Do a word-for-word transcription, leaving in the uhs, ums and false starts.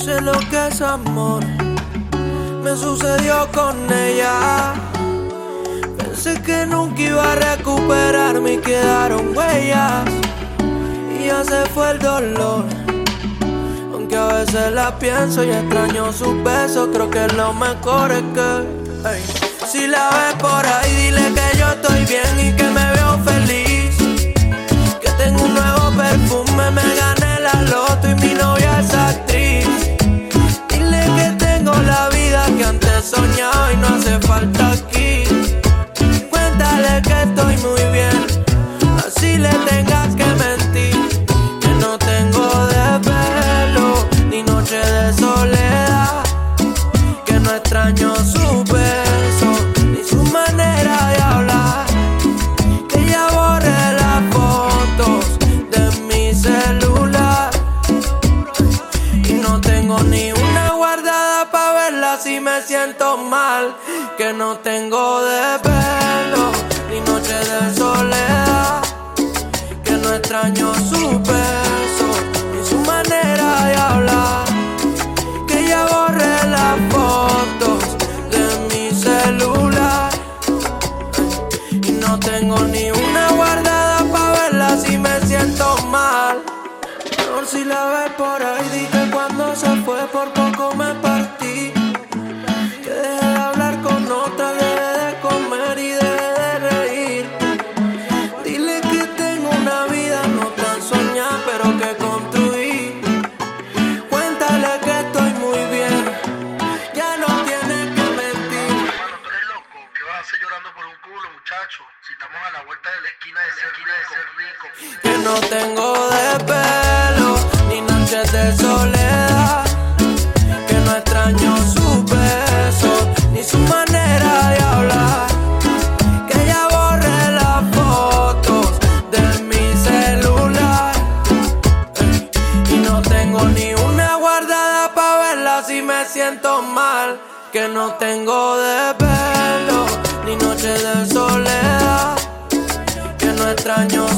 sé lo que es amor, me sucedió con ella. Pensé que nunca iba a recuperarme y quedaron huellas, y ya se fue el dolor. Aunque a veces la pienso y extraño sus besos, creo que lo mejor es que ey, si la ves por ahí, dile que yo estoy bien y que me veo feliz, que tengo un nuevo perfume, me gané la loto y mi novia es actriz. Dile que tengo la vida que antes soñaba y no hace falta aquí. Cuéntale que estoy muy bien, así le tengas que mentir, que no tengo desvelo ni noche de soledad, que no extraño su beso ni su manera de hablar, que ya borré las fotos de mi celular y no tengo ni una guardada pa' verla si me siento mal, que no tengo desvelo ni noche de soledad, que no extraño su beso ni su manera de hablar, que ya borré las fotos de mi celular y no tengo ni una guardada pa' verla si me siento mal. Por si la ves por ahí, di que cuando se fue por poco me partí, que dejé de hablar con otra, dejé de comer y dejé de reír. Dile que tengo una vida no tan soñada, pero que construí. Cuéntale que estoy muy bien, ya no tienes que mentir. Hermano, tú eres loco, ¿qué vas a hacer llorando por un culo, muchacho? Si estamos a la vuelta de la esquina de ser esquina de ser rico. Que no tengo desvelo ni noches de soledad, que no extraño su beso ni su manera de hablar, que ya borré las fotos de mi celular eh, y no tengo ni una guardada pa' verla si me siento mal, que no tengo desvelo ni noches de soledad, que no extraño